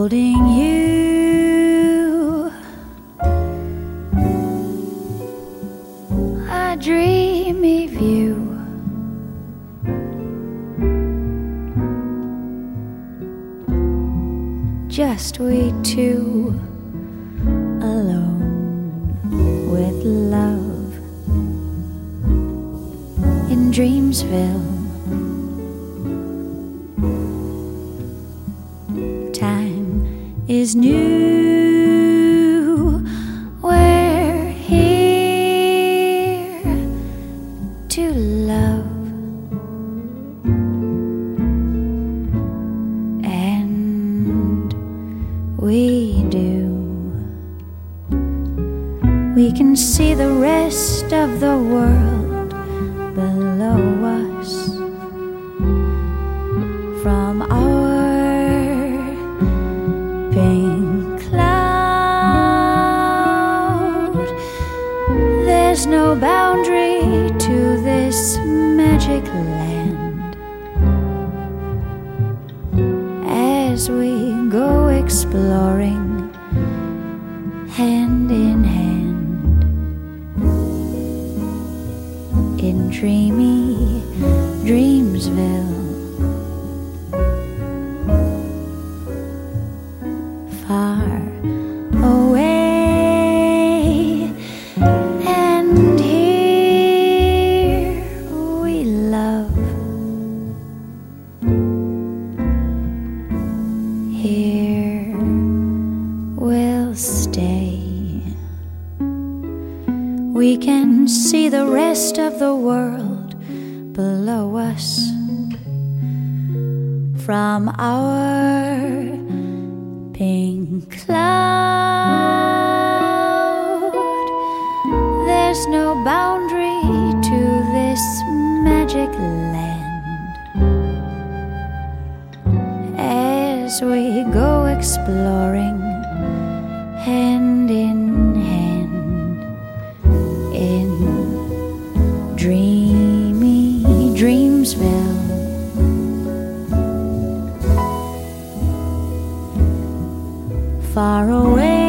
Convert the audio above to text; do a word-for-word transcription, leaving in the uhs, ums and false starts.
holding you, a dreamy view. Just we two, alone with love in Dreamsville. Time is new, we're here to love. We do. We can see the rest of the world below us from our pink cloud. There's no boundary to this magic land. As we go exploring, hand in hand, in dreamy Dreamsville, far away, and here we love. Here we'll stay. We can see the rest of the world below us from our pink cloud. There's no boundary to this magic land. As we go exploring, hand in hand, in dreamy Dreamsville. Far away